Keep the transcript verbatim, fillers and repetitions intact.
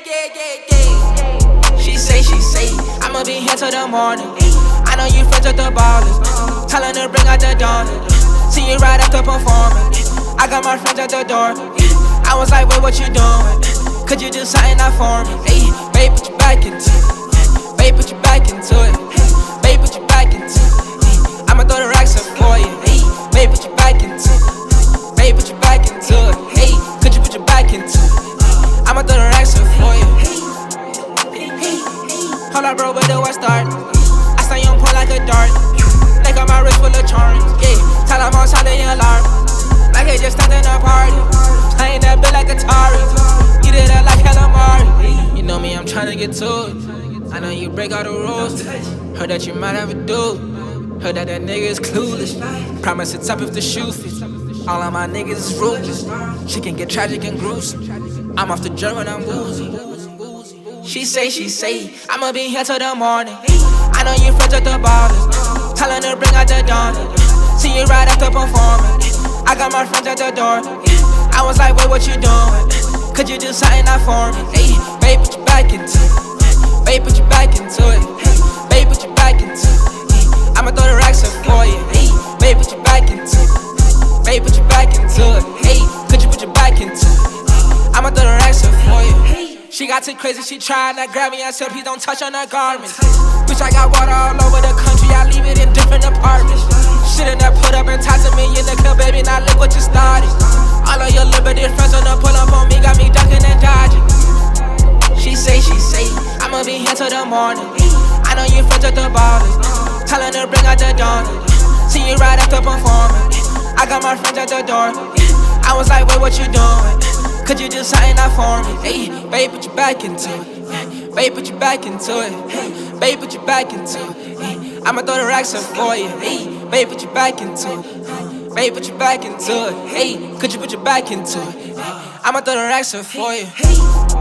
yeah, yeah, yeah. She say, she say, I'ma be here till the morning. I know you friends with the ballers. Tellin' her bring out the dawn. See you right after performing. I got my friends at the door. I was like, wait, what you doing? Could you do something out for me? Hey, babe, put your back into it. Babe, put your back into it. Babe, put your back into it. I'ma throw the racks up for you. Hey, babe, put your back into it. Babe, put your back into it. Hey, could you put your back into it? I'ma throw the racks up for you. Hold up, bro, but do I start? I stay on point like a dart. They got my wrist full of charms. Yeah, tell them I'm solid and alarm. Like they just started a party. Playing that bit like Atari. You did it like calamari. You know me, I'm tryna get to it. I know you break all the rules. Heard that you might have a dude. Heard that that nigga is clueless. Promise it's up if the shoe fits. All of my niggas is ruthless. She can get tragic and gruesome. I'm off the German, I'm woozy. She say, she say, I'ma be here till the morning. I know you friends with the ballers. Tellin' her bring out the dawn. See you right after performing. I got my friends at the door. I was like, wait, what you doing? Could you do something out for me? Hey, babe, put your back into it. Babe, put your back into it. Babe, put your back into it. I'ma throw the racks up for you. Hey, babe, put your back into it. Babe, put your back into it. Hey, could you put your back into it? I'ma throw the racks up for you. She got too crazy, she tryna grab me. I said, please don't touch on her garments. Bitch, I got water all over the country. I leave it in different apartments. Shit in there put up and ties to me in the club, baby. Now look what you started. All of your liberty friends on the pull up on me, got me ducking and dodging. She say, she say, I'ma be here till the morning. I know you friends with the ballers. Tellin' her bring out the dawn. See you right after performing. I got my friends at the door. I was like, wait, what you doing? Could you do something out for me? Hey, babe, put your back into it. Babe, put your back into it. Babe, put your back into it. I'ma throw the racks up for you. Hey, babe, put your back into it. Babe, put your back into it. Hey, could you put your back into it? I'ma throw the racks up for you.